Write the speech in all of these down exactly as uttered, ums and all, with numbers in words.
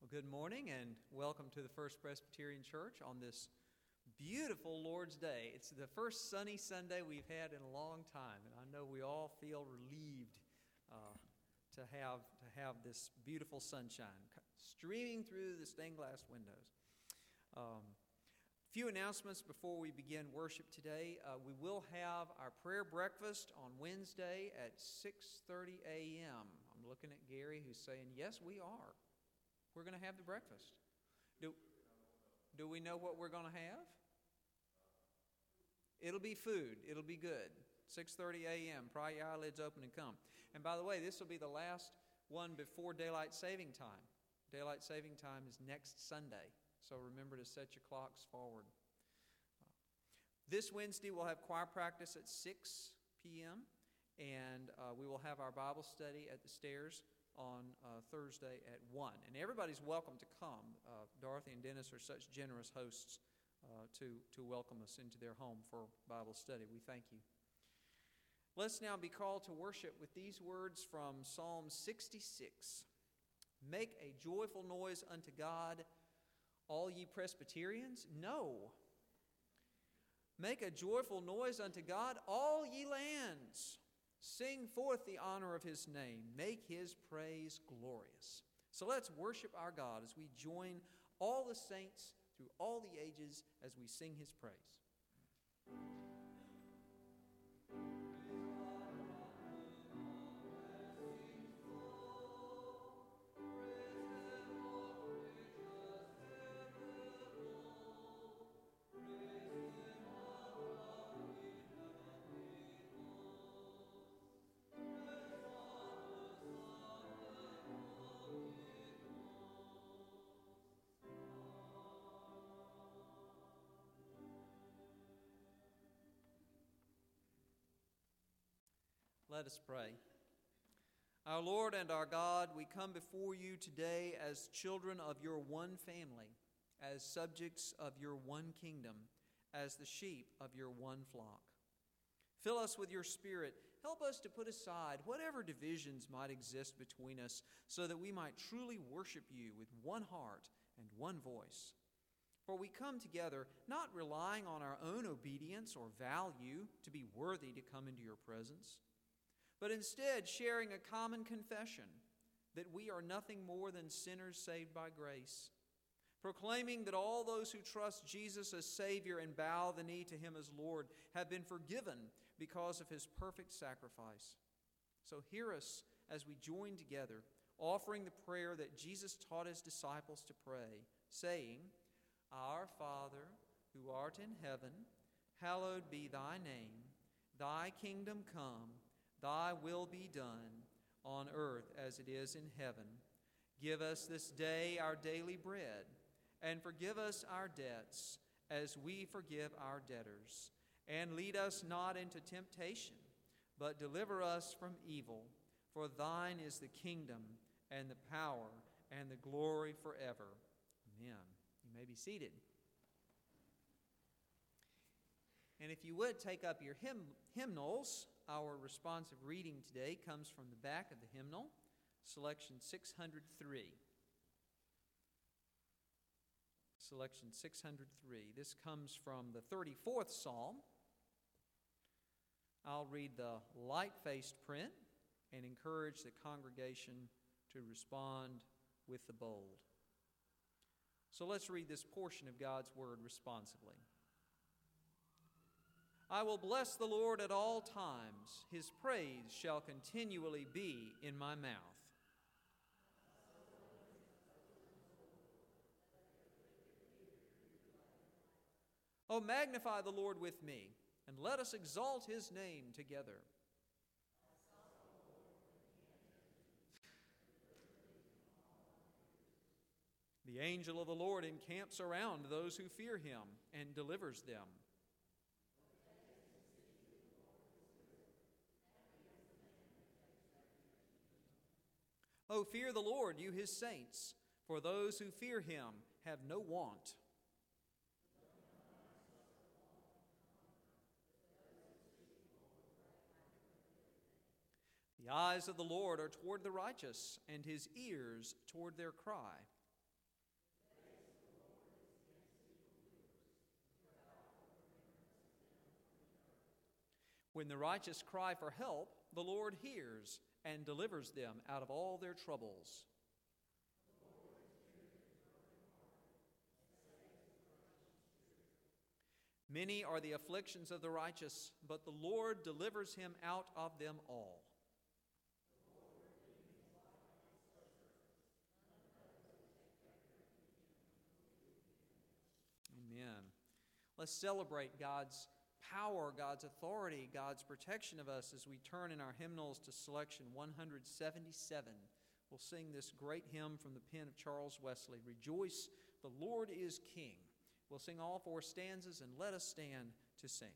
Well, good morning and welcome to the First Presbyterian Church on this beautiful Lord's Day. It's the first sunny Sunday we've had in a long time, and I know we all feel relieved uh, to have to have this beautiful sunshine streaming through the stained glass windows. Um, a few announcements before we begin worship today. Uh, we will have our prayer breakfast on Wednesday at six thirty a.m. I'm looking at Gary who's saying, yes, we are. We're going to have the breakfast. Do, do we know what we're going to have? It'll be food. It'll be good. six thirty a.m. Pry your eyelids open and come. And by the way, this will be the last one before Daylight Saving Time. Daylight Saving Time is next Sunday. So remember to set your clocks forward. This Wednesday we'll have choir practice at six p.m. And uh, we will have our Bible study at the stairs on uh, Thursday at one. And everybody's welcome to come. Uh, Dorothy and Dennis are such generous hosts uh, to, to welcome us into their home for Bible study. We thank you. Let's now be called to worship with these words from Psalm sixty-six. Make a joyful noise unto God, all ye Presbyterians. No. Make a joyful noise unto God, all ye lands. Sing forth the honor of His name. Make His praise glorious. So let's worship our God as we join all the saints through all the ages as we sing His praise. Let us pray. Our Lord and our God, we come before you today as children of your one family, as subjects of your one kingdom, as the sheep of your one flock. Fill us with your Spirit. Help us to put aside whatever divisions might exist between us so that we might truly worship you with one heart and one voice. For we come together not relying on our own obedience or value to be worthy to come into your presence, but instead sharing a common confession that we are nothing more than sinners saved by grace, proclaiming that all those who trust Jesus as Savior and bow the knee to Him as Lord have been forgiven because of His perfect sacrifice. So hear us as we join together, offering the prayer that Jesus taught His disciples to pray, saying, Our Father, who art in heaven, hallowed be Thy name. Thy kingdom come. Thy will be done on earth as it is in heaven. Give us this day our daily bread, and forgive us our debts as we forgive our debtors. And lead us not into temptation, but deliver us from evil. For thine is the kingdom and the power and the glory forever. Amen. You may be seated. And if you would take up your hymn, hymnals, our responsive reading today comes from the back of the hymnal, selection six hundred three. Selection six hundred three. This comes from the thirty-fourth Psalm. I'll read the light-faced print and encourage the congregation to respond with the bold. So let's read this portion of God's Word responsively. I will bless the Lord at all times. His praise shall continually be in my mouth. Oh, magnify the Lord with me, and let us exalt His name together. The angel of the Lord encamps around those who fear Him and delivers them. Oh, fear the Lord, you His saints, for those who fear Him have no want. The eyes of the Lord are toward the righteous, and His ears toward their cry. When the righteous cry for help, the Lord hears and delivers them out of all their troubles. Many are the afflictions of the righteous, but the Lord delivers him out of them all. Amen. Let's celebrate God's power, God's authority, God's protection of us as we turn in our hymnals to selection one seventy-seven. We'll sing this great hymn from the pen of Charles Wesley, Rejoice, the Lord is King. We'll sing all four stanzas, and let us stand to sing.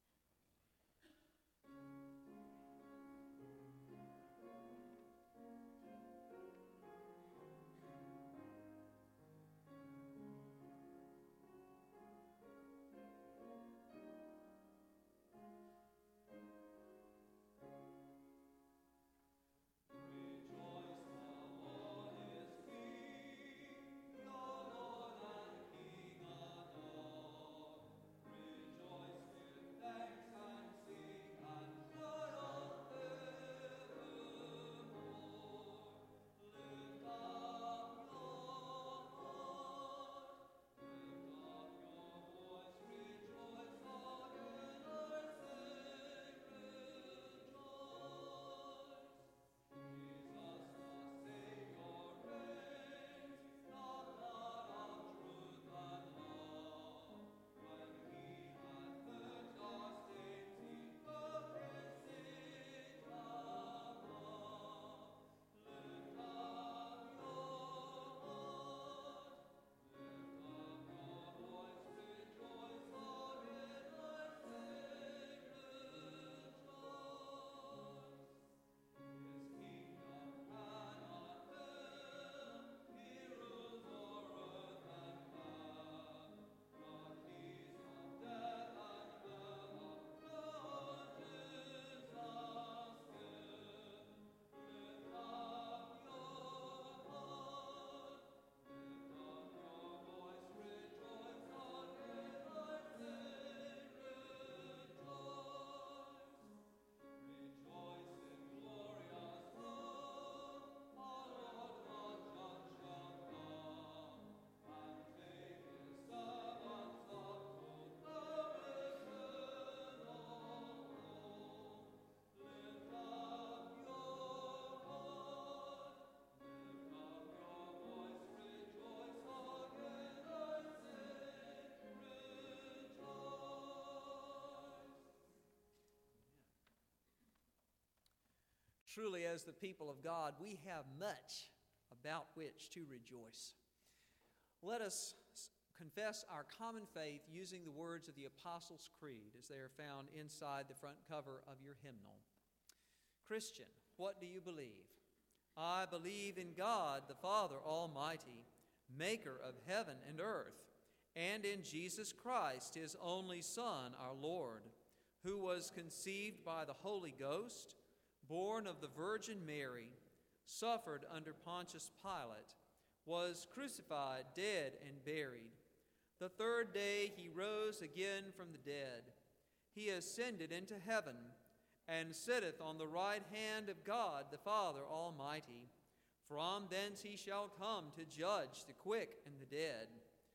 Truly, as the people of God, we have much about which to rejoice. Let us confess our common faith using the words of the Apostles' Creed as they are found inside the front cover of your hymnal. Christian, what do you believe? I believe in God, the Father Almighty, maker of heaven and earth, and in Jesus Christ, his only Son, our Lord, who was conceived by the Holy Ghost, born of the Virgin Mary, suffered under Pontius Pilate, was crucified, dead, and buried. The third day he rose again from the dead. He ascended into heaven, and sitteth on the right hand of God the Father Almighty. From thence he shall come to judge the quick and the dead.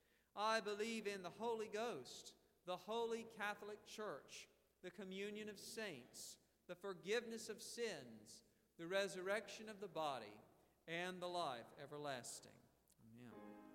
I believe in the Holy Ghost, the holy Catholic Church, the communion of saints, the forgiveness of sins, the resurrection of the body, and the life everlasting. Amen.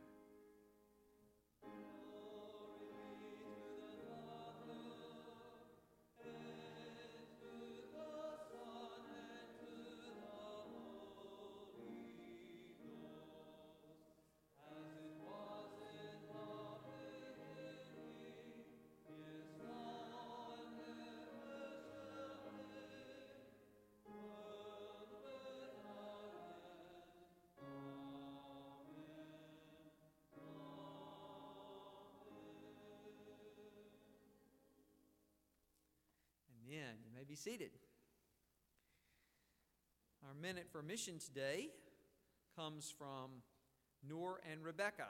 Amen. You may be seated. Our minute for mission today comes from Noor and Rebecca.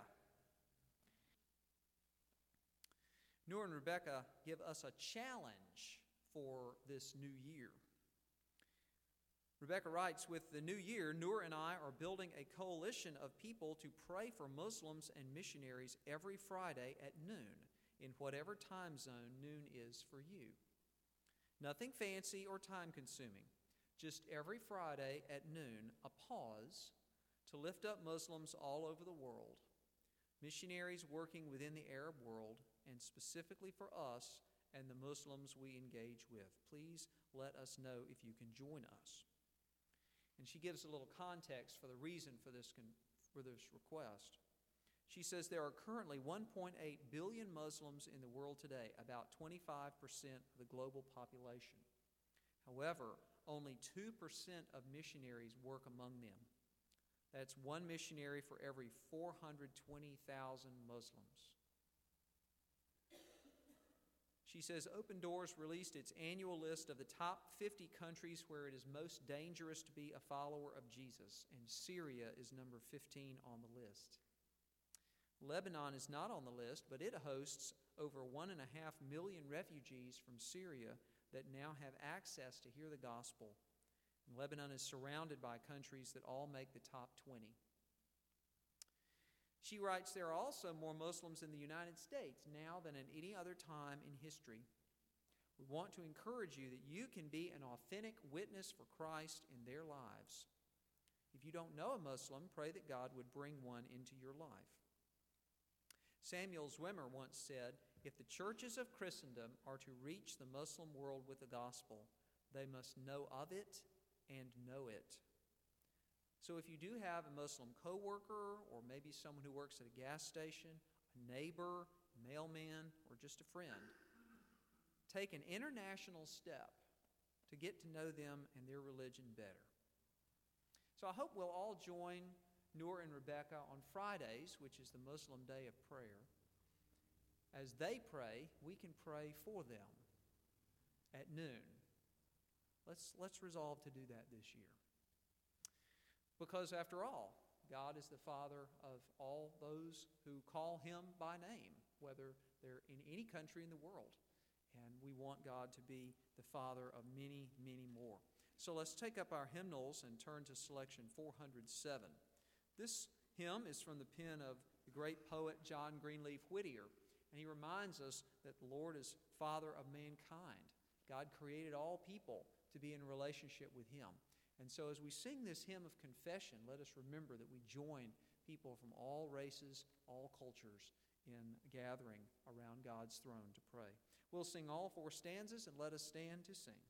Noor and Rebecca give us a challenge for this new year. Rebecca writes, with the new year, Noor and I are building a coalition of people to pray for Muslims and missionaries every Friday at noon, in whatever time zone noon is for you. Nothing fancy or time-consuming, just every Friday at noon, a pause to lift up Muslims all over the world, missionaries working within the Arab world, and specifically for us and the Muslims we engage with. Please let us know if you can join us. And she gives a little context for the reason for this, for this request. She says there are currently one point eight billion Muslims in the world today, about twenty-five percent of the global population. However, only two percent of missionaries work among them. That's one missionary for every four hundred twenty thousand Muslims. She says Open Doors released its annual list of the top fifty countries where it is most dangerous to be a follower of Jesus, and Syria is number fifteen on the list. Lebanon is not on the list, but it hosts over one and a half million refugees from Syria that now have access to hear the gospel. And Lebanon is surrounded by countries that all make the top twenty. She writes, there are also more Muslims in the United States now than at any other time in history. We want to encourage you that you can be an authentic witness for Christ in their lives. If you don't know a Muslim, pray that God would bring one into your life. Samuel Zwimmer once said, if the churches of Christendom are to reach the Muslim world with the gospel, they must know of it and know it. So if you do have a Muslim coworker, or maybe someone who works at a gas station, a neighbor, mailman, or just a friend, take an international step to get to know them and their religion better. So I hope we'll all join Noor and Rebecca on Fridays, which is the Muslim day of prayer. As they pray, we can pray for them at noon. Let's, let's resolve to do that this year. Because after all, God is the Father of all those who call Him by name, whether they're in any country in the world. And we want God to be the Father of many, many more. So let's take up our hymnals and turn to selection four hundred seven. This hymn is from the pen of the great poet John Greenleaf Whittier, and he reminds us that the Lord is Father of mankind. God created all people to be in a relationship with Him. And so as we sing this hymn of confession, let us remember that we join people from all races, all cultures in gathering around God's throne to pray. We'll sing all four stanzas, and let us stand to sing.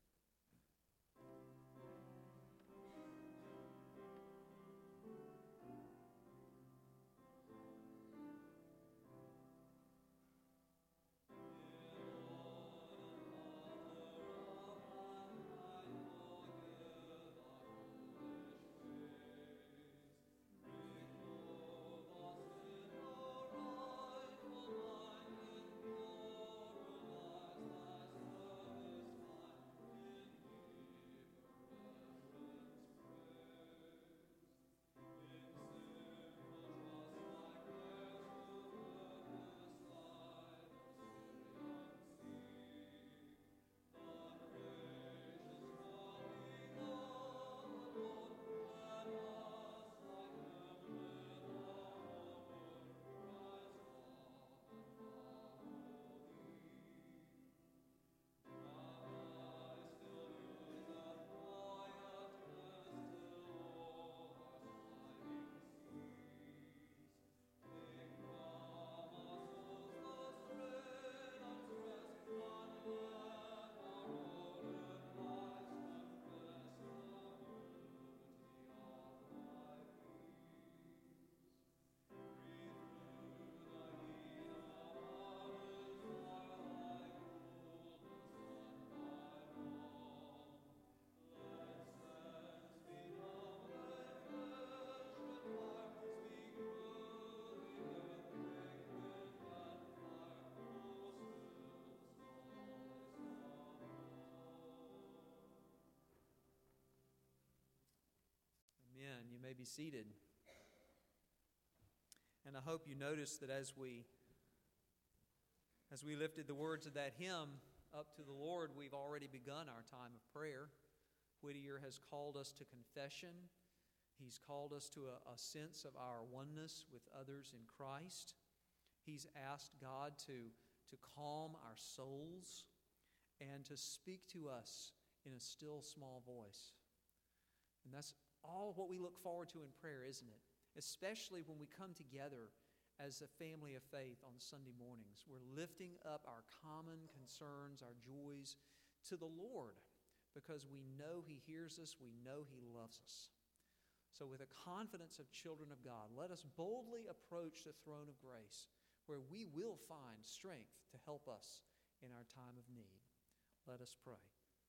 You may be seated. And I hope you noticed that as we as we lifted the words of that hymn, up to the Lord, we've already begun our time of prayer. Whittier has called us to confession. He's called us to a, a sense of our oneness with others in Christ. He's asked God to, to calm our souls and to speak to us in a still small voice. And that's all what we look forward to in prayer, isn't it? Especially when we come together as a family of faith on Sunday mornings. We're lifting up our common concerns, our joys to the Lord because we know He hears us, we know He loves us. So with a confidence of children of God, let us boldly approach the throne of grace where we will find strength to help us in our time of need. Let us pray.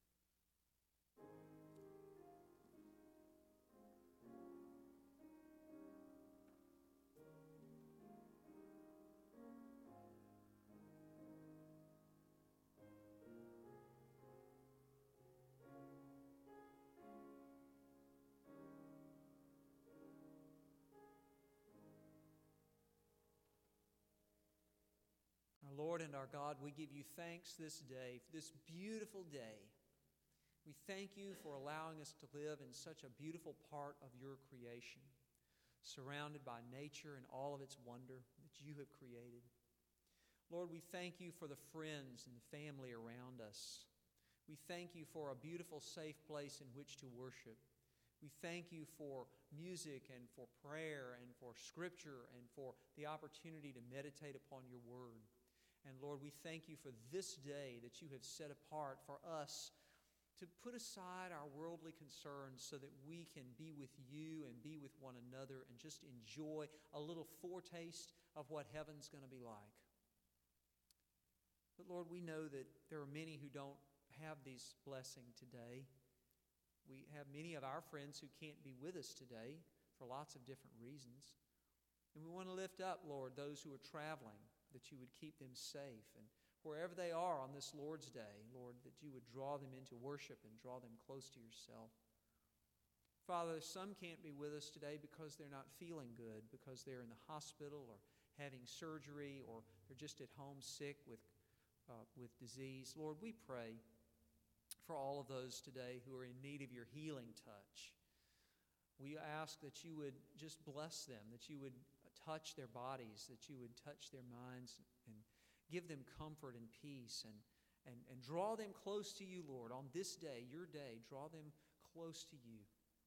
Our Lord and our God, we give you thanks this day, this beautiful day. We thank you for allowing us to live in such a beautiful part of your creation, surrounded by nature and all of its wonder that you have created. Lord, we thank you for the friends and the family around us. We thank you for a beautiful, safe place in which to worship. We thank you for music and for prayer and for scripture and for the opportunity to meditate upon your word. And Lord, we thank you for this day that you have set apart for us to put aside our worldly concerns so that we can be with you and be with one another and just enjoy a little foretaste of what heaven's going to be like. But Lord, we know that there are many who don't have this blessing today. We have many of our friends who can't be with us today for lots of different reasons. And we want to lift up, Lord, those who are traveling, that you would keep them safe. And wherever they are on this Lord's Day, Lord, that you would draw them into worship and draw them close to yourself. Father, some can't be with us today because they're not feeling good, because they're in the hospital or having surgery, or they're just at home sick with, uh, with disease. Lord, we pray for all of those today who are in need of your healing touch. We ask that you would just bless them, that you would touch their bodies, that you would touch their minds and give them comfort and peace and, and, and draw them close to you, Lord, on this day, your day. Draw them close to you.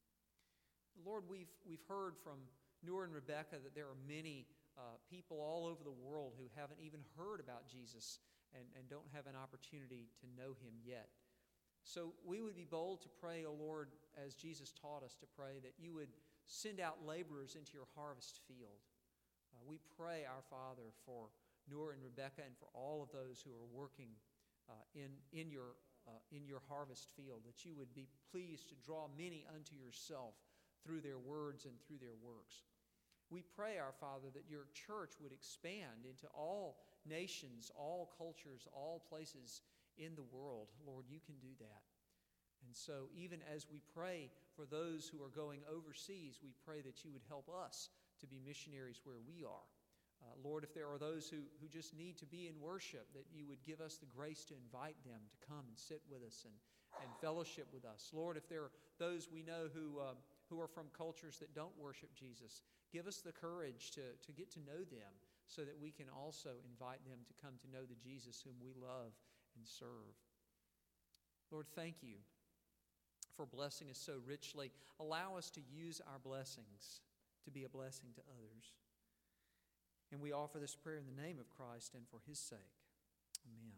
Lord, we've, we've heard from Noor and Rebecca that there are many uh, people all over the world who haven't even heard about Jesus and, and don't have an opportunity to know him yet. So we would be bold to pray, O Lord, as Jesus taught us to pray, that you would send out laborers into your harvest field. Uh, we pray, our Father, for Noor and Rebecca and for all of those who are working uh, in, in, your, uh, in your harvest field, that you would be pleased to draw many unto yourself through their words and through their works. We pray, our Father, that your church would expand into all nations, all cultures, all places in the world. Lord, you can do that. And so even as we pray for those who are going overseas, we pray that you would help us to be missionaries where we are. Uh, Lord, if there are those who, who just need to be in worship, that you would give us the grace to invite them to come and sit with us and, and fellowship with us. Lord, if there are those we know who, uh, who are from cultures that don't worship Jesus, give us the courage to, to get to know them so that we can also invite them to come to know the Jesus whom we love and serve. Lord, thank you for blessing us so richly. Allow us to use our blessings to be a blessing to others. And we offer this prayer in the name of Christ and for his sake. Amen.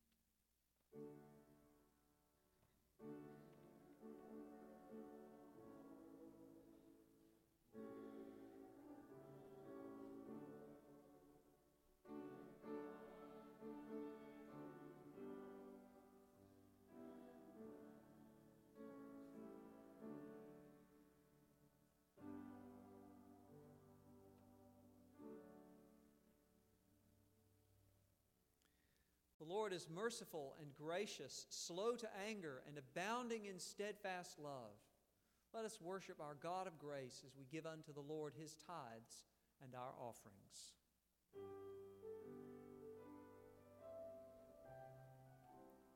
The Lord is merciful and gracious, slow to anger, and abounding in steadfast love. Let us worship our God of grace as we give unto the Lord his tithes and our offerings.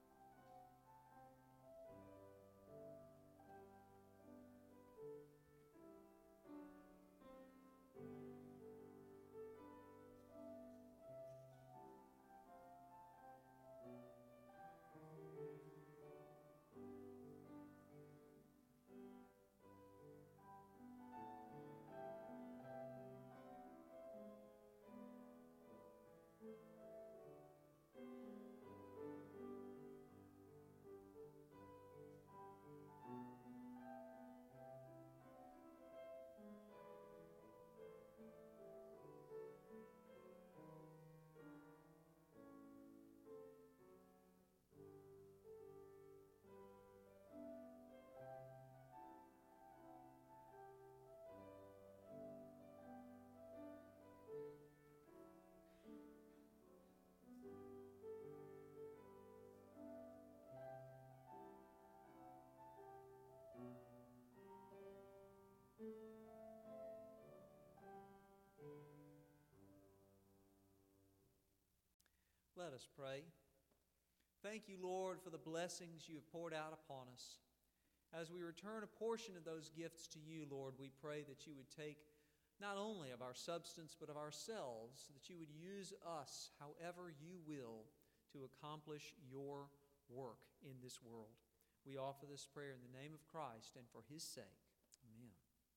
Let us pray. Thank you, Lord, for the blessings you have poured out upon us. As we return a portion of those gifts to you, Lord, we pray that you would take not only of our substance but of ourselves, that you would use us however you will to accomplish your work in this world. We offer this prayer in the name of Christ and for his sake. Amen.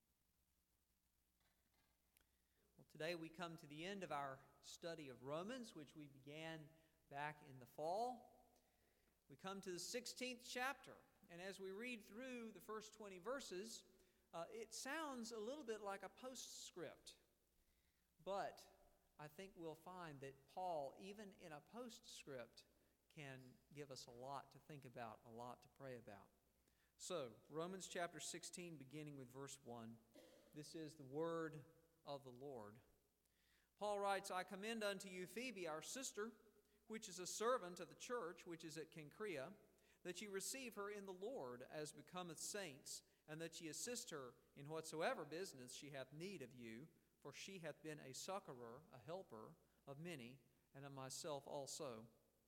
Well, today we come to the end of our study of Romans, which we began back in the fall. We come to the sixteenth chapter, and as we read through the first twenty verses, uh, it sounds a little bit like a postscript. But I think we'll find that Paul, even in a postscript, can give us a lot to think about, a lot to pray about. So, Romans chapter sixteen, beginning with verse one. This is the word of the Lord. Paul writes, I commend unto you Phoebe, our sister, which is a servant of the church, which is at Cenchrea, that ye receive her in the Lord, as becometh saints, and that ye assist her in whatsoever business she hath need of you, for she hath been a succorer, a helper of many, and of myself also.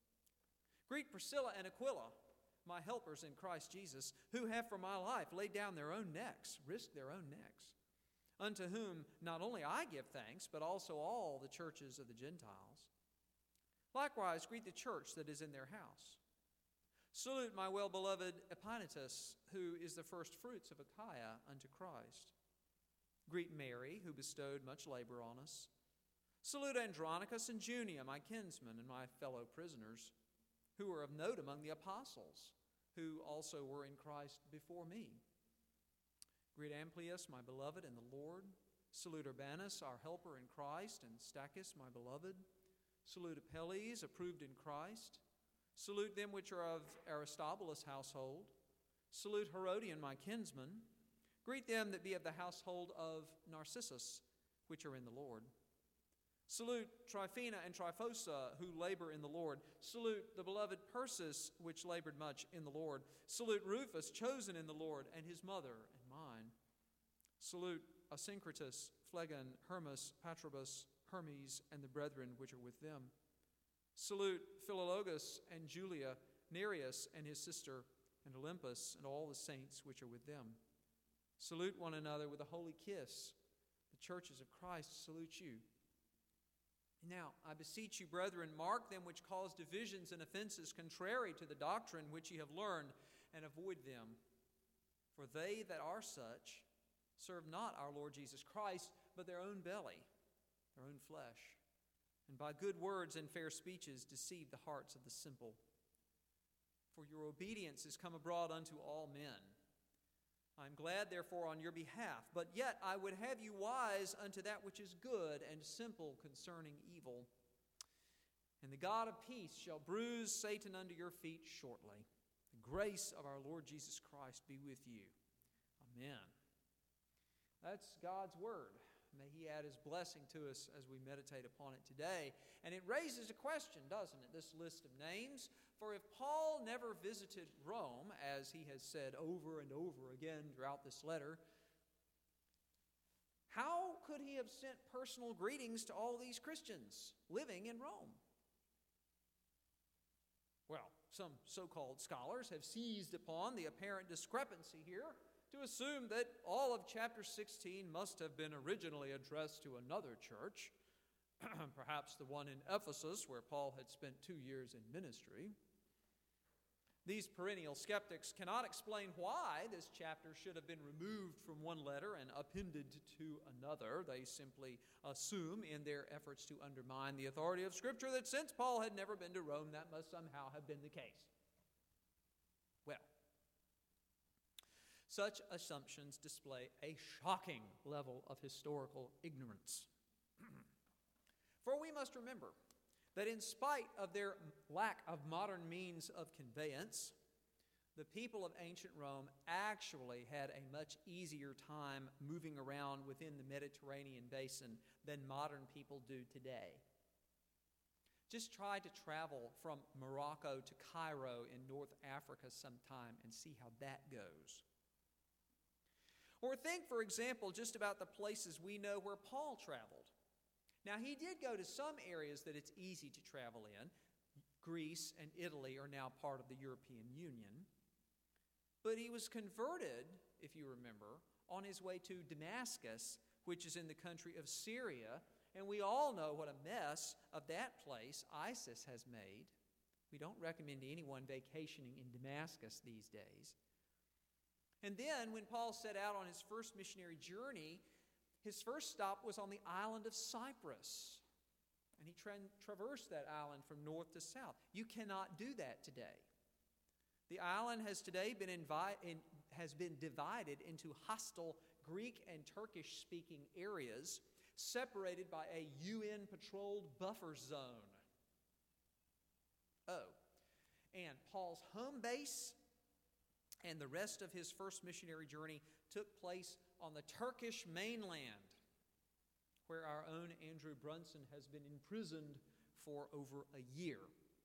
Greet Priscilla and Aquila, my helpers in Christ Jesus, who have for my life laid down their own necks, risked their own necks, unto whom not only I give thanks, but also all the churches of the Gentiles. Likewise, greet the church that is in their house. Salute my well-beloved Epaphras, who is the first fruits of Achaia unto Christ. Greet Mary, who bestowed much labor on us. Salute Andronicus and Junia, my kinsmen and my fellow prisoners, who are of note among the apostles, who also were in Christ before me. Greet Amplias, my beloved in the Lord. Salute Urbanus, our helper in Christ, and Stachys, my beloved. Salute Apelles, approved in Christ. Salute them which are of Aristobulus' household. Salute Herodion, my kinsman. Greet them that be of the household of Narcissus, which are in the Lord. Salute Tryphena and Tryphosa, who labor in the Lord. Salute the beloved Persis, which labored much in the Lord. Salute Rufus, chosen in the Lord, and his mother and mine. Salute Asyncritus, Phlegon, Hermas, Patrobas, Hermes, and the brethren which are with them. Salute Philologus and Julia, Nereus and his sister, and Olympus, and all the saints which are with them. Salute one another with a holy kiss. The churches of Christ salute you. Now, I beseech you, brethren, mark them which cause divisions and offenses contrary to the doctrine which ye have learned, and avoid them. For they that are such serve not our Lord Jesus Christ, but their own belly, their own flesh, and by good words and fair speeches deceive the hearts of the simple. For your obedience is come abroad unto all men. I am glad, therefore, on your behalf, but yet I would have you wise unto that which is good and simple concerning evil. And the God of peace shall bruise Satan under your feet shortly. The grace of our Lord Jesus Christ be with you. Amen. That's God's word. May he add his blessing to us as we meditate upon it today. And it raises a question, doesn't it, this list of names? For if Paul never visited Rome, as he has said over and over again throughout this letter, how could he have sent personal greetings to all these Christians living in Rome? Well, some so-called scholars have seized upon the apparent discrepancy here to assume that all of chapter sixteen must have been originally addressed to another church, perhaps the one in Ephesus where Paul had spent two years in ministry. These perennial skeptics cannot explain why this chapter should have been removed from one letter and appended to another. They simply assume in their efforts to undermine the authority of Scripture that since Paul had never been to Rome, that must somehow have been the case. Well, such assumptions display a shocking level of historical ignorance. For we must remember that in spite of their lack of modern means of conveyance, the people of ancient Rome actually had a much easier time moving around within the Mediterranean basin than modern people do today. Just try to travel from Morocco to Cairo in North Africa sometime and see how that goes. Or think, for example, just about the places we know where Paul traveled. Now, he did go to some areas that it's easy to travel in. Greece and Italy are now part of the European Union. But he was converted, if you remember, on his way to Damascus, which is in the country of Syria. And we all know what a mess of that place ISIS has made. We don't recommend anyone vacationing in Damascus these days. And then when Paul set out on his first missionary journey, his first stop was on the island of Cyprus. And he tra- traversed that island from north to south. You cannot do that today. The island has today been, invi- in, has been divided into hostile Greek and Turkish-speaking areas, separated by a U N-patrolled buffer zone. Oh, and Paul's home base and the rest of his first missionary journey took place on the Turkish mainland, where our own Andrew Brunson has been imprisoned for over a year.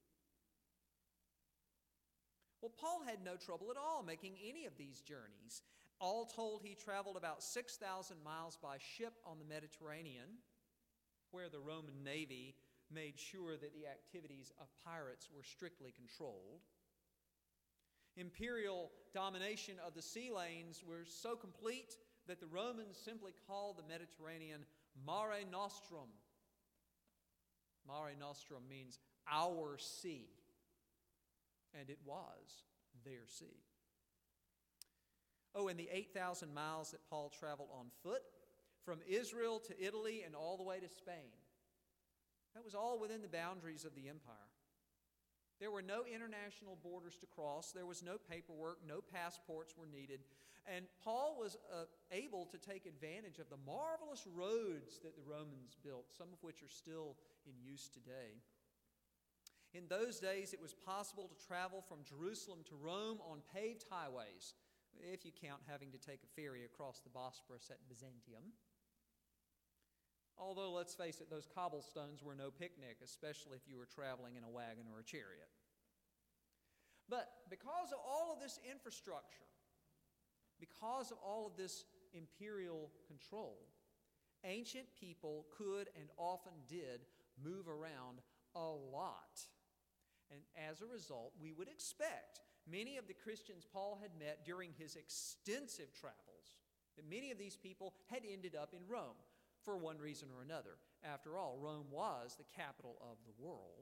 Well, Paul had no trouble at all making any of these journeys. All told, he traveled about six thousand miles by ship on the Mediterranean, where the Roman Navy made sure that the activities of pirates were strictly controlled. Imperial domination of the sea lanes were so complete that the Romans simply called the Mediterranean Mare Nostrum. Mare Nostrum means our sea, and it was their sea. Oh, and the eight thousand miles that Paul traveled on foot from Israel to Italy and all the way to Spain. That was all within the boundaries of the empire. There were no international borders to cross. There was no paperwork. No passports were needed. And Paul was uh, able to take advantage of the marvelous roads that the Romans built, some of which are still in use today. In those days, it was possible to travel from Jerusalem to Rome on paved highways, if you count having to take a ferry across the Bosporus at Byzantium. Although, let's face it, those cobblestones were no picnic, especially if you were traveling in a wagon or a chariot. But because of all of this infrastructure, because of all of this imperial control, ancient people could and often did move around a lot. And as a result, we would expect many of the Christians Paul had met during his extensive travels, that many of these people had ended up in Rome for one reason or another. After all, Rome was the capital of the world.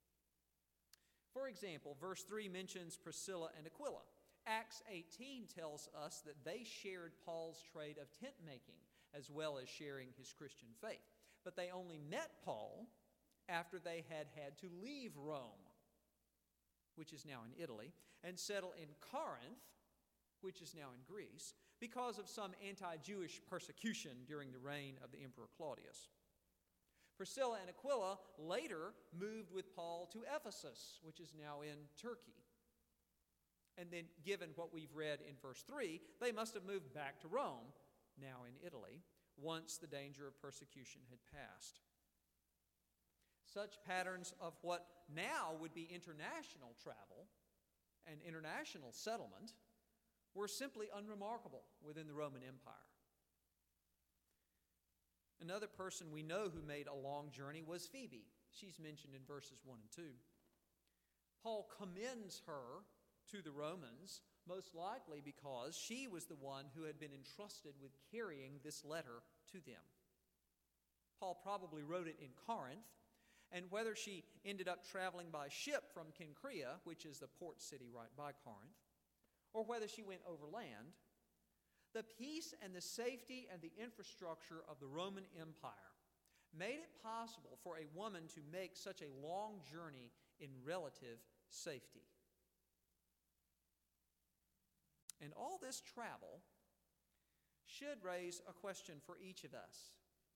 For example, verse three mentions Priscilla and Aquila. Acts eighteen tells us that they shared Paul's trade of tent making as well as sharing his Christian faith. But they only met Paul after they had had to leave Rome, which is now in Italy, and settle in Corinth, which is now in Greece, because of some anti-Jewish persecution during the reign of the Emperor Claudius. Priscilla and Aquila later moved with Paul to Ephesus, which is now in Turkey. And then, given what we've read in verse three, they must have moved back to Rome, now in Italy, once the danger of persecution had passed. Such patterns of what now would be international travel and international settlement were simply unremarkable within the Roman Empire. Another person we know who made a long journey was Phoebe. She's mentioned in verses one and two. Paul commends her to the Romans, most likely because she was the one who had been entrusted with carrying this letter to them. Paul probably wrote it in Corinth, and whether she ended up traveling by ship from Cenchrea, which is the port city right by Corinth, or whether she went overland, the peace and the safety and the infrastructure of the Roman Empire made it possible for a woman to make such a long journey in relative safety. And all this travel should raise a question for each of us.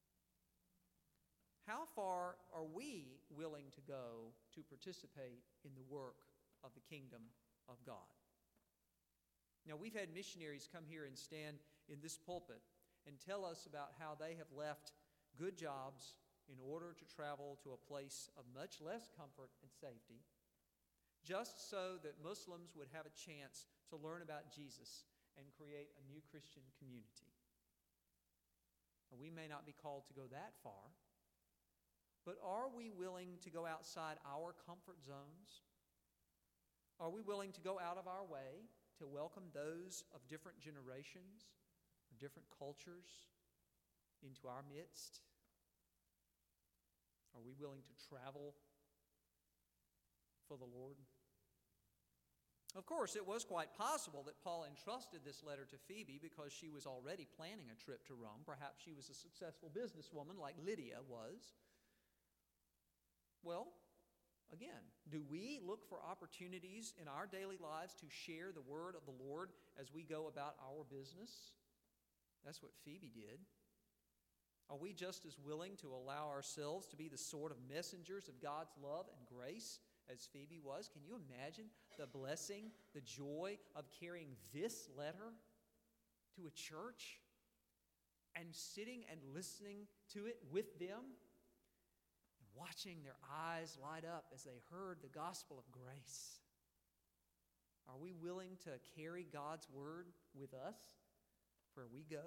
How far are we willing to go to participate in the work of the kingdom of God? Now, we've had missionaries come here and stand in this pulpit and tell us about how they have left good jobs in order to travel to a place of much less comfort and safety, just so that Muslims would have a chance to learn about Jesus and create a new Christian community. Now, we may not be called to go that far, But are we willing to go outside our comfort zones? Are we willing to go out of our way to welcome those of different generations or different cultures into our midst? Are we willing to travel for the Lord? Of course, it was quite possible that Paul entrusted this letter to Phoebe because she was already planning a trip to Rome. Perhaps she was a successful businesswoman like Lydia was. Well, again, do we look for opportunities in our daily lives to share the word of the Lord as we go about our business? That's what Phoebe did. Are we just as willing to allow ourselves to be the sort of messengers of God's love and grace as Phoebe was? Can you imagine the blessing, the joy of carrying this letter to a church and sitting and listening to it with them? Watching their eyes light up as they heard the gospel of grace. Are we willing to carry God's word with us where we go?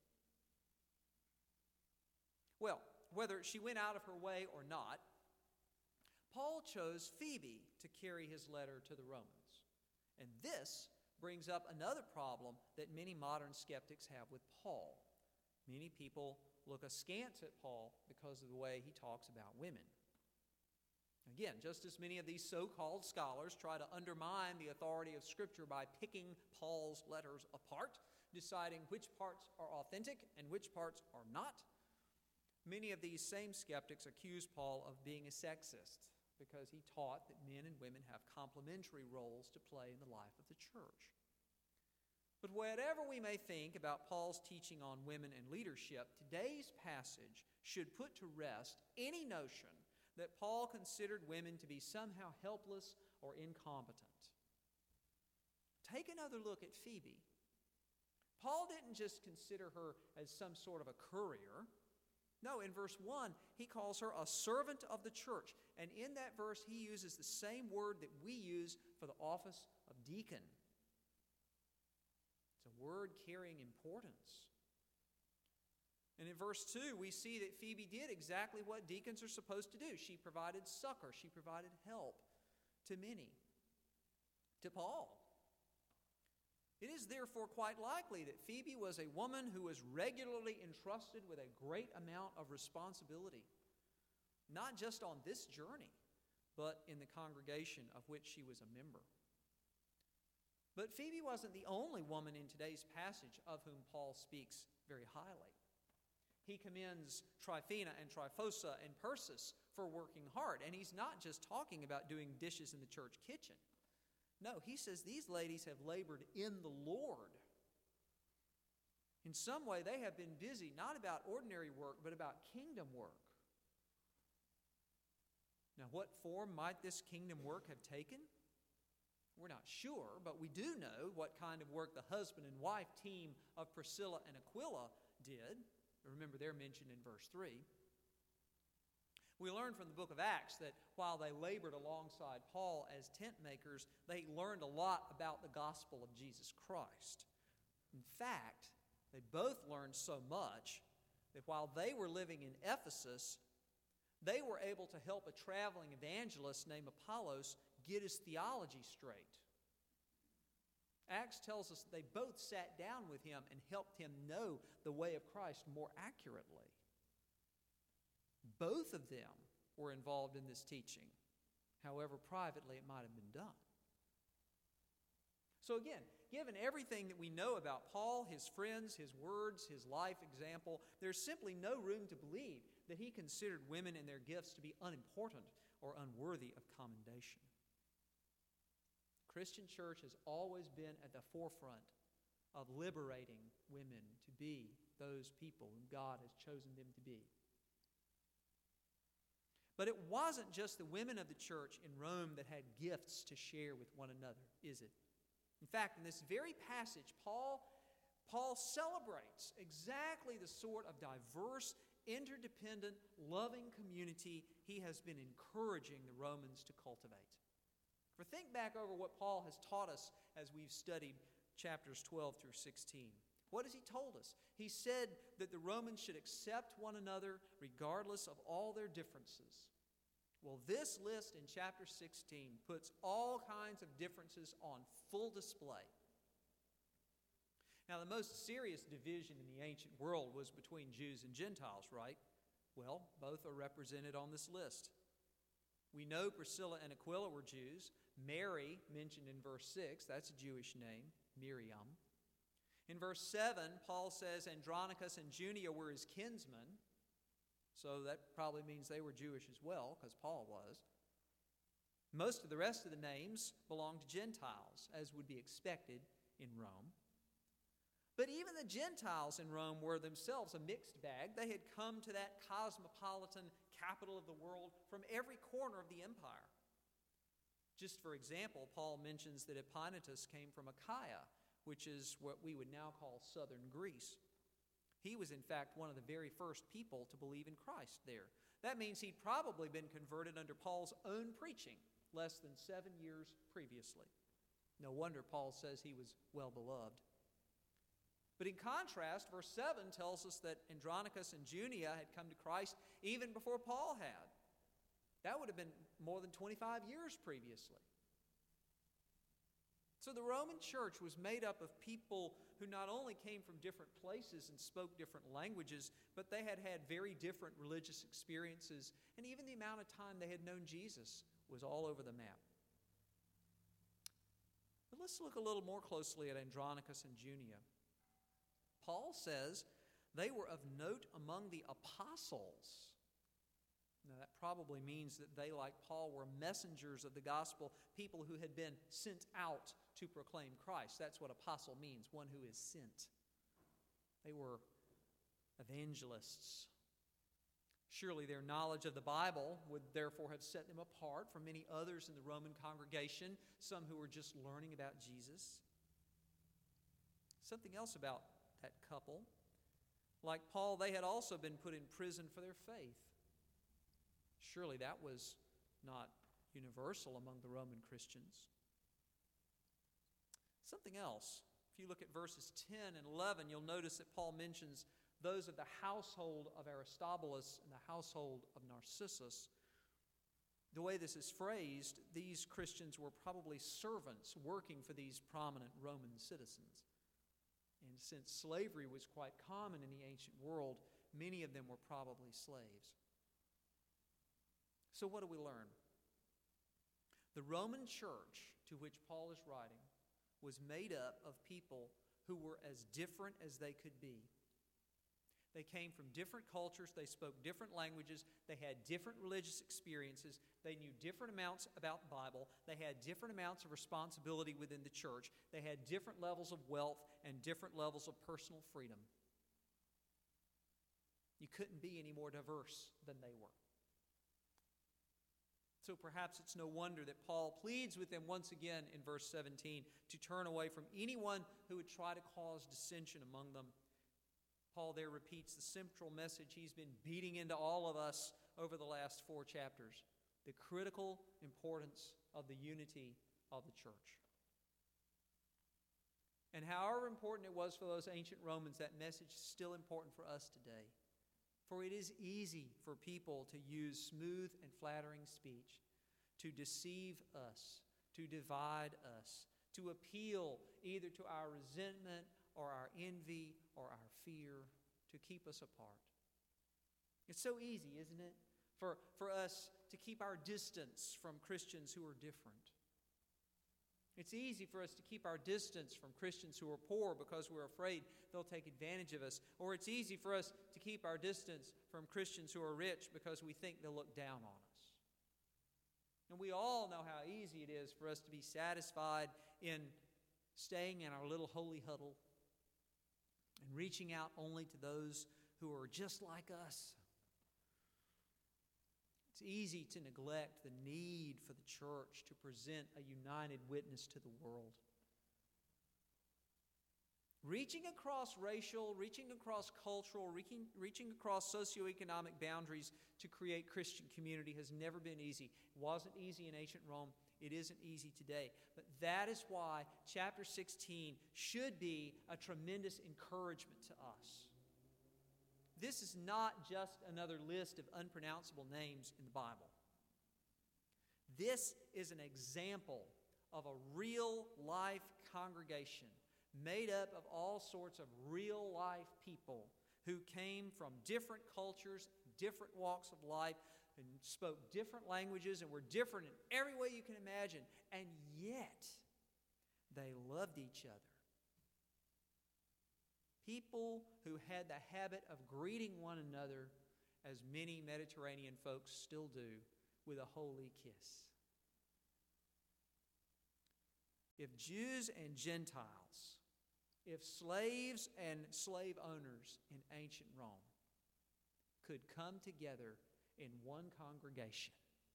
Well, whether she went out of her way or not, Paul chose Phoebe to carry his letter to the Romans. And this brings up another problem that many modern skeptics have with Paul. Many people look askance at Paul because of the way he talks about women. Again, just as many of these so-called scholars try to undermine the authority of Scripture by picking Paul's letters apart, deciding which parts are authentic and which parts are not, many of these same skeptics accuse Paul of being a sexist because he taught that men and women have complementary roles to play in the life of the church. But whatever we may think about Paul's teaching on women and leadership, today's passage should put to rest any notion that Paul considered women to be somehow helpless or incompetent. Take another look at Phoebe. Paul didn't just consider her as some sort of a courier. No, in verse one, he calls her a servant of the church. And in that verse, he uses the same word that we use for the office of deacon. Word carrying importance. And in verse two, we see that Phoebe did exactly what deacons are supposed to do. She provided succor. She provided help to many. To Paul. It is therefore quite likely that Phoebe was a woman who was regularly entrusted with a great amount of responsibility, not just on this journey, but in the congregation of which she was a member. But Phoebe wasn't the only woman in today's passage of whom Paul speaks very highly. He commends Tryphena and Tryphosa and Persis for working hard. And he's not just talking about doing dishes in the church kitchen. No, he says these ladies have labored in the Lord. In some way, they have been busy not about ordinary work, but about kingdom work. Now, what form might this kingdom work have taken? We're not sure, but we do know what kind of work the husband and wife team of Priscilla and Aquila did. Remember, they're mentioned in verse three. We learn from the book of Acts that while they labored alongside Paul as tent makers, they learned a lot about the gospel of Jesus Christ. In fact, they both learned so much that while they were living in Ephesus, they were able to help a traveling evangelist named Apollos get his theology straight. Acts tells us that they both sat down with him and helped him know the way of Christ more accurately. Both of them were involved in this teaching. However, privately it might have been done. So again, given everything that we know about Paul, his friends, his words, his life example, there's simply no room to believe that he considered women and their gifts to be unimportant or unworthy of commendation. The Christian church has always been at the forefront of liberating women to be those people whom God has chosen them to be. But it wasn't just the women of the church in Rome that had gifts to share with one another, is it? In fact, in this very passage, Paul, Paul celebrates exactly the sort of diverse, interdependent, loving community he has been encouraging the Romans to cultivate. For think back over what Paul has taught us as we've studied chapters twelve through sixteen. What has he told us? He said that the Romans should accept one another regardless of all their differences. Well, this list in chapter sixteen puts all kinds of differences on full display. Now, the most serious division in the ancient world was between Jews and Gentiles, right? Well, both are represented on this list. We know Priscilla and Aquila were Jews. Mary, mentioned in verse six, that's a Jewish name, Miriam. In verse seven, Paul says Andronicus and Junia were his kinsmen. So that probably means they were Jewish as well, because Paul was. Most of the rest of the names belong to Gentiles, as would be expected in Rome. But even the Gentiles in Rome were themselves a mixed bag. They had come to that cosmopolitan capital of the world from every corner of the empire. Just for example, Paul mentions that Epaenetus came from Achaia, which is what we would now call southern Greece. He was, in fact, one of the very first people to believe in Christ there. That means he'd probably been converted under Paul's own preaching less than seven years previously. No wonder Paul says he was well beloved. But in contrast, verse seven tells us that Andronicus and Junia had come to Christ even before Paul had. That would have been more than twenty-five years previously. So the Roman church was made up of people who not only came from different places and spoke different languages, but they had had very different religious experiences, and even the amount of time they had known Jesus was all over the map. But let's look a little more closely at Andronicus and Junia. Paul says they were of note among the apostles. Now, that probably means that they, like Paul, were messengers of the gospel, people who had been sent out to proclaim Christ. That's what apostle means, one who is sent. They were evangelists. Surely their knowledge of the Bible would therefore have set them apart from many others in the Roman congregation, some who were just learning about Jesus. Something else about that couple. Like Paul, they had also been put in prison for their faith. Surely that was not universal among the Roman Christians. Something else. If you look at verses ten and eleven, you'll notice that Paul mentions those of the household of Aristobulus and the household of Narcissus. The way this is phrased, these Christians were probably servants working for these prominent Roman citizens. And since slavery was quite common in the ancient world, many of them were probably slaves. So what do we learn? The Roman church to which Paul is writing was made up of people who were as different as they could be. They came from different cultures, they spoke different languages, they had different religious experiences, they knew different amounts about the Bible, they had different amounts of responsibility within the church, they had different levels of wealth and different levels of personal freedom. You couldn't be any more diverse than they were. So perhaps it's no wonder that Paul pleads with them once again in verse seventeen to turn away from anyone who would try to cause dissension among them. Paul there repeats the central message he's been beating into all of us over the last four chapters, the critical importance of the unity of the church. And however important it was for those ancient Romans, that message is still important for us today. For it is easy for people to use smooth and flattering speech to deceive us, to divide us, to appeal either to our resentment or our envy or our fear, to keep us apart. It's so easy, isn't it, for, for us to keep our distance from Christians who are different. It's easy for us to keep our distance from Christians who are poor because we're afraid they'll take advantage of us. Or it's easy for us to keep our distance from Christians who are rich because we think they'll look down on us. And we all know how easy it is for us to be satisfied in staying in our little holy huddle and reaching out only to those who are just like us. It's easy to neglect the need for the church to present a united witness to the world. Reaching across racial, reaching across cultural, reaching, reaching across socioeconomic boundaries to create Christian community has never been easy. It wasn't easy in ancient Rome. It isn't easy today. But that is why chapter sixteen should be a tremendous encouragement to us. This is not just another list of unpronounceable names in the Bible. This is an example of a real-life congregation made up of all sorts of real-life people who came from different cultures, different walks of life, and spoke different languages and were different in every way you can imagine, and yet they loved each other. People who had the habit of greeting one another, as many Mediterranean folks still do, with a holy kiss. If Jews and Gentiles, if slaves and slave owners in ancient Rome could come together in one congregation,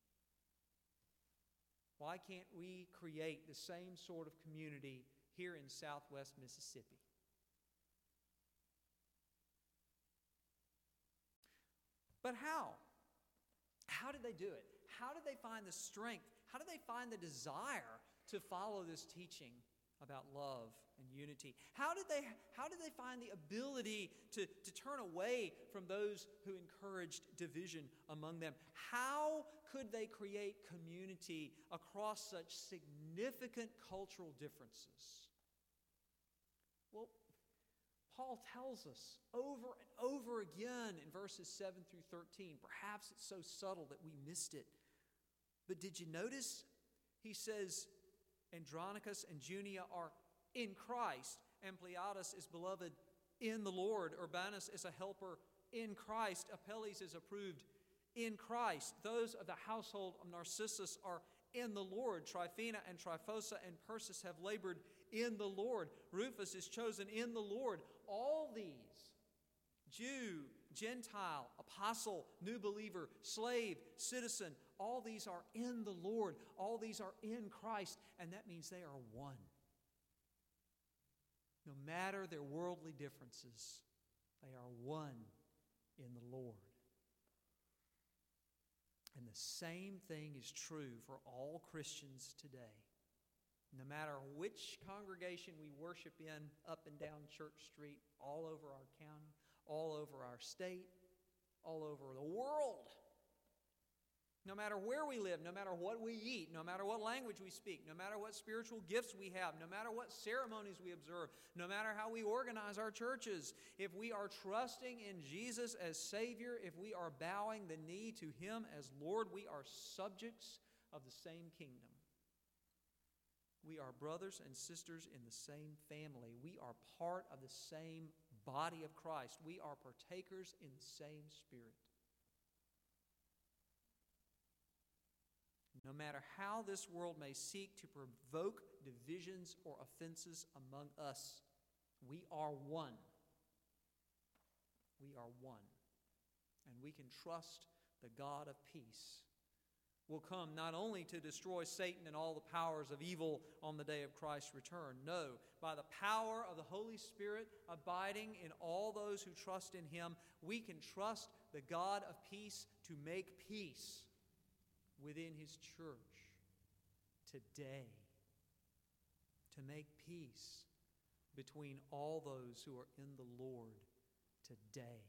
why can't we create the same sort of community here in southwest Mississippi? But how? How did they do it? How did they find the strength? How did they find the desire to follow this teaching about love and unity? How did they, how did they find the ability to, to turn away from those who encouraged division among them? How could they create community across such significant cultural differences? Well, Paul tells us over and over again in verses seven through thirteen. Perhaps it's so subtle that we missed it. But did you notice? He says, Andronicus and Junia are in Christ. Ampliatus is beloved in the Lord. Urbanus is a helper in Christ. Apelles is approved in Christ. Those of the household of Narcissus are in the Lord. Tryphena and Tryphosa and Persis have labored in the Lord. Rufus is chosen in the Lord. All these, Jew, Gentile, apostle, new believer, slave, citizen, all these are in the Lord. All these are in Christ, and that means they are one. No matter their worldly differences, they are one in the Lord. And the same thing is true for all Christians today. No matter which congregation we worship in, up and down Church Street, all over our county, all over our state, all over the world. No matter where we live, no matter what we eat, no matter what language we speak, no matter what spiritual gifts we have, no matter what ceremonies we observe, no matter how we organize our churches, if we are trusting in Jesus as Savior, if we are bowing the knee to Him as Lord, we are subjects of the same kingdom. We are brothers and sisters in the same family. We are part of the same body of Christ. We are partakers in the same Spirit. No matter how this world may seek to provoke divisions or offenses among us, we are one. We are one. And we can trust the God of peace will come not only to destroy Satan and all the powers of evil on the day of Christ's return. No, by the power of the Holy Spirit abiding in all those who trust in Him, we can trust the God of peace to make peace within His church today. To make peace between all those who are in the Lord today.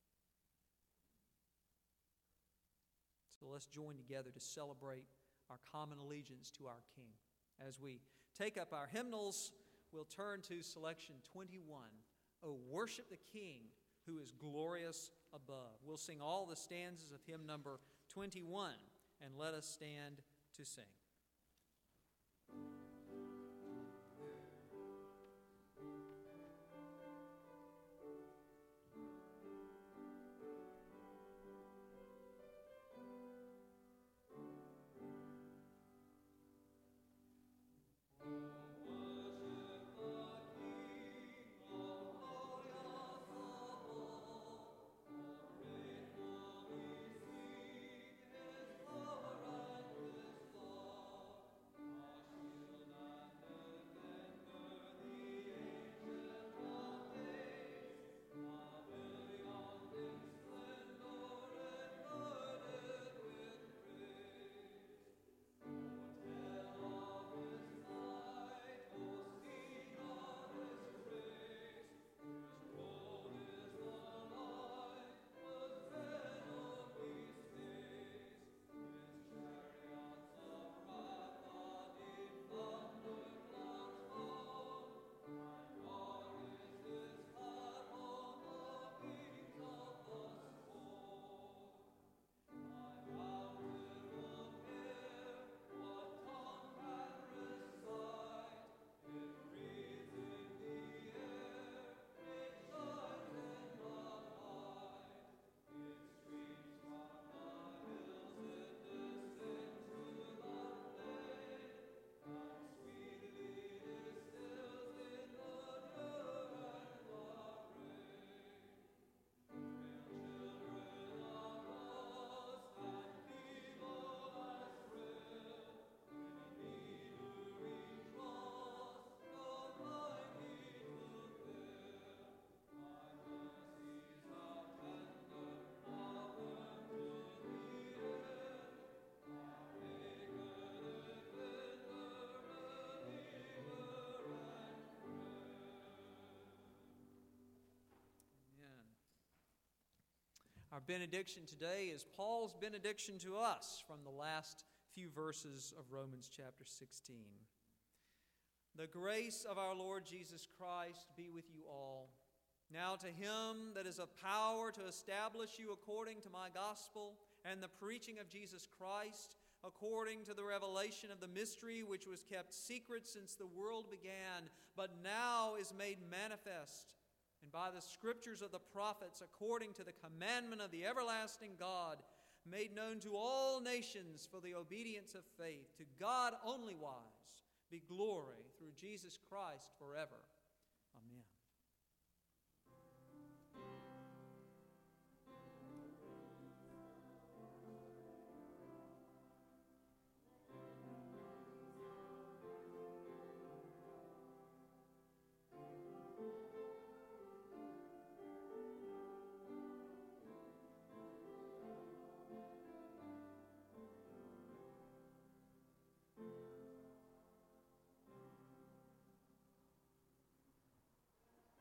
So let's join together to celebrate our common allegiance to our King. As we take up our hymnals, we'll turn to selection twenty-one, "O Worship the King who is glorious above." We'll sing all the stanzas of hymn number twenty-one, and let us stand to sing. Lord. Our benediction today is Paul's benediction to us from the last few verses of Romans chapter sixteen. The grace of our Lord Jesus Christ be with you all. Now to him that is of power to establish you according to my gospel and the preaching of Jesus Christ, according to the revelation of the mystery which was kept secret since the world began, but now is made manifest, and by the scriptures of the prophets, according to the commandment of the everlasting God, made known to all nations for the obedience of faith. To God only wise be glory through Jesus Christ forever. Amen.